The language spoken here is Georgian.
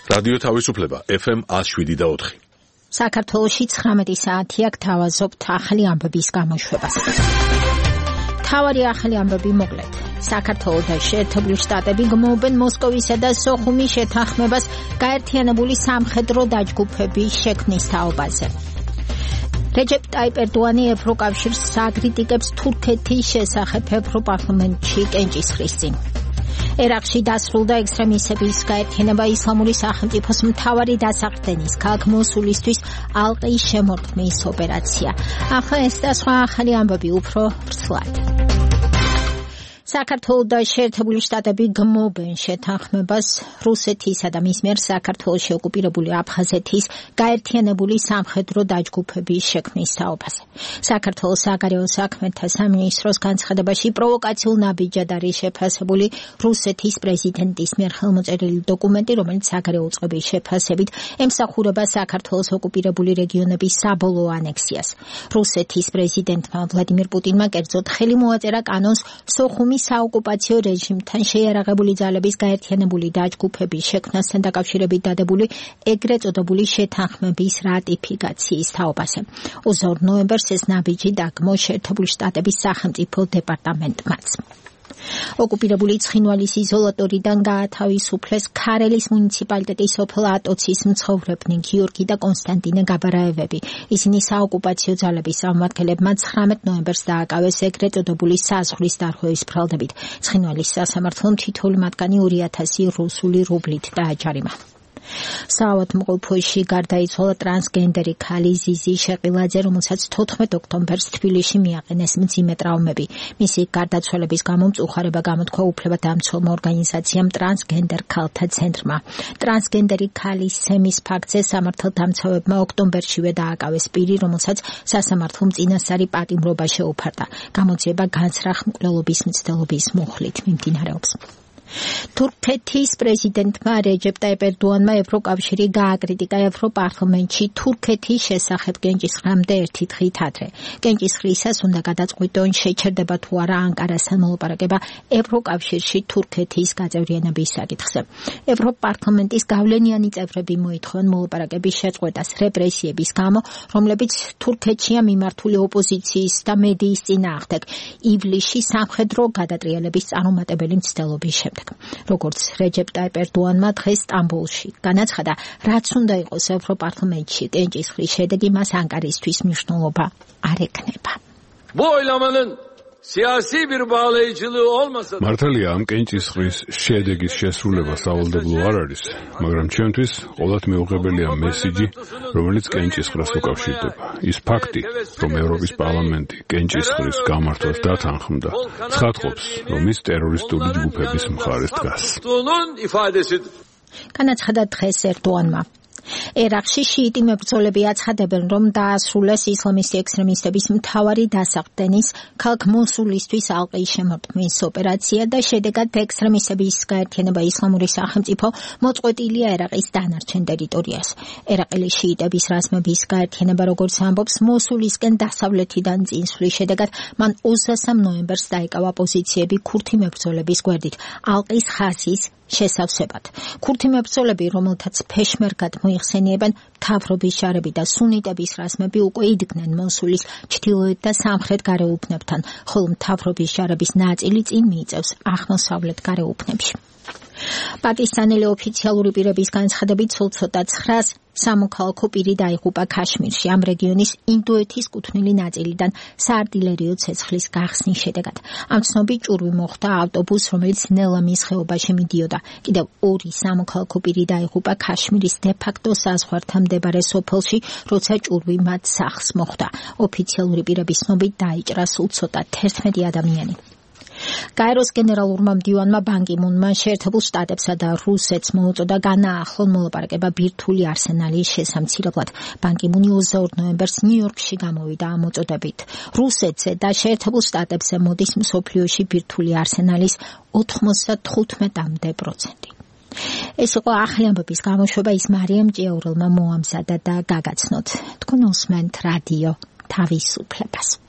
რადიო თავისუფლება FM 107.4. საქართველოში 19 საათია გთავაზობთ ახალი ამბების გამოშვებას. თავარი ახალი ამბები მოკლედ. საქართველო და შეერთებული შტატები გმობენ მოსკოვისა და სოხუმის შეთანხმებას გაერთიანებული სამხედრო დაჯგუფების შექმნის თაობაზე. რეჯეპ ტაიპ ერდოანი ევროკავშირს აგრიტიკებს თურქეთის შესახებ ევროპარლამენტში კენჭისყრის წინ. ერაყში დასრულდა ექსტრემისტების გაერთიანება ისლამური სახელმწიფოს მთავარი დასახდენის ქალაქ მოსულისთვის ალყის შემორტყმის ოპერაცია. ახლა ეს და სხვა ახალი ამბები უფრო ვრცლად. საქართველო და შეერთებული შტატები გმობენ შეთანხმებას რუსეთისა და მის მიერ საქართველოში ოკუპირებული აფხაზეთის გაერთიანებული სამხედრო დაჯგუფების შექმნის თაობაზე. საქართველოს საგარეო საქმეთა სამინისტროს განცხადებაში პროვოკაციულ ნაბიჯად არის შეფასებული რუსეთის პრეზიდენტის მიერ ხელმოწერილი დოკუმენტი, რომელიც საგარეო უწყების შეფასებით ემსახურება საქართველოს ოკუპირებული რეგიონების საბოლოო ანექსიას. რუსეთის პრეზიდენტმა ვლადიმირ პუტინმა კერძოდ ხელი მოაწერა კანონს სოხუმის საოკუპაციო რეჟიმთან შეიარაღებული ძალების გაერთიანებული დაჯგუფების შექმნასთან დაკავშირებით დადებული ეგრეთ წოდებული შეთანხმების რატიფიკაციის თაობაზე. 22 ნოემბერს ეს ნაბიჯი დაგმო შეერთებული შტატების სახელმწიფო დეპარტამენტმაც. ოკუპირებული ცხინვალის იზოლატორიდან გაათავისუფლეს ქარელის მუნიციპალიტეტის სოფელ ატოცის მცხოვრებნი გიორგი და კონსტანტინე გაბარაევები. ისინი საოკუპაციო ძალების წარმომადგენლებმა 19 ნოემბერს დააკავეს ეგრეთ წოდებული საზღვრის დარღვევის ბრალდებით. ცხინვალის სასამართლომ თითოეული მათგანი 2000 რუსული რუბლით დააჯარიმა. საავადმყოფოში გარდაიცვალა ტრანსგენდერი ქალი ზიზი შეყილაძე, რომელსაც 14 ოქტომბერს თბილისში მიაყენეს მძიმე ტრავმები. მისი გარდაცვალების გამო მწუხარება გამოთქვა უფლებადამცველმა ორგანიზაციამ ტრანსგენდერ ქალთა ცენტრმა. ტრანსგენდერი ქალის სემის ფაქტზე სამართალდამცავებმა ოქტომბერშივე დააკავეს პირი, რომელსაც სასამართლომ წინასწარი პატიმრობა შეუფარდა. გამოძიება განცრახ მკვლელობის მცდელობის მუხლით მიმდინარეობს. თურქეთის პრეზიდენტმა რეჯეპ ტაიპ ერდოანმა ევროკავშირი გააკრიტიკა ევროპარლამენტში თურქეთის შესახებ კენჭისყრამდე ერთი დღით ადრე. კენჭისყრისას უნდა გადაწყვიტონ შეჩერდება თუ არა ანკარასთან მოლაპარაკება ევროკავშირში თურქეთის გაწევრიანების საკითხზე. ევროპარლამენტის გავლენიანი წევრები მოითხოვენ მოლაპარაკების შეწყვეტას რეპრესიების გამო, რომლებიც თურქეთშია მიმართული ოპოზიციის და მედიის წინააღმდეგ ივლისში სამხედრო გადატრიალების წარუმატებელი მცდელობის შემდეგ. როგორც რეჯეპ ტაიპ ერდოანმა დღეს სტამბოლში განაცხადა, რაც უნდა იყოს ევროპარლამენტში კენჭისყრის შედეგი მას ანკარისთვის მნიშვნელობა არ ექნება. მართალია ამ კენჭისყრის შედეგის შესრულება სავალდებულო არ არის, მაგრამ ჩვენთვის ყოველთ მეუღებელია მესიჯი, რომელიც კენჭისყრას უკავშირდება. ის ფაქტი, რომ ევროპის პარლამენტი კენჭისყრის გამართვას დათანხმდა, ცხადყოფს, რომ ის ტერორისტული ჯგუფების მხარეს დგას. განაცხადა დღეს ერდოანმა. ერაყში შიიტი მებრძოლები აცხადებენ, რომ დაასრულეს ისლამისტი ექსტრემისტების მთავარი დასახდენის ქალაქ მოსულისთვის ალყის შემორტყმის ოპერაცია და შედეგად ექსტრემისტების გაერთიანება ისლამური სახელმწიფო მოწყვეტილია ერაყის დანარჩენ ტერიტორიას. ერაყელი შიიტების რაზმების გაერთიანება, როგორც ამბობს, მოსულისკენ დასავლეთიდან წინსვლის შედეგად მან 23 ნოემბერს დაიკავა პოზიციები ქურთი მებრძოლების გვერდით ალყის ხაზის შესავსებად. ქურთი მებრძოლები, რომელთაც ფეშმერგად მოიხსენიებენ, მთავრობის ჯარები და სუნიტების რაზმები უკვე იდგნენ მოსულის ჩრდილოეთ და სამხრეთ გარეუბნებთან, ხოლო მთავრობის ჯარების ნაწილი წინ მიიწევს აღმოსავლეთ გარეუბნებში. პაკისტანელი ოფიციალური პირების განცხადებით სულ ცოტა 900 სამოქალაქო პირი დაიღუპა ქაშმირში, ამ რეგიონის ინდოეთის კუთვნილი ნაწილიდან საარტილერიო ცეცხლის გახსნის შედეგად. ამ ცნობით ჭურვი მოხვდა ავტობუსს, რომელიც ნელამის ხეობაში მიდიოდა. კიდევ 2 სამოქალაქო პირი დაიღუპა ქაშმირის დე-ფაქტო საზღვართან მდებარე სოფელში, როცა ჭურვი მათ სახლს მოხვდა. ოფიციალური პირების ცნობით დაიჭრა სულ ცოტა 11 ადამიანი. გაეროს გენერალურმა მდივანმა ბან კი მუნმა შეერთებულ შტატებსა და რუსეთს მოუწოდა განაახლონ მოლაპარაკება ბირთვული არსენალის შესამცირებლად. ბან კი მუნი 22 ნოემბერს ნიუ-იორკში გამოვიდა ამ მოწოდებით. რუსეთზე და შეერთებულ შტატებზე მოდის მსოფლიოში ბირთვული არსენალის 95%-მდე პროცენტი. ეს იყო ახალი ამბების გამოშვება, ის მარიამ ჭიაურელმა მოამზადა და გაგაცნოთ. თქვენ უსმენთ რადიო თავისუფლებას.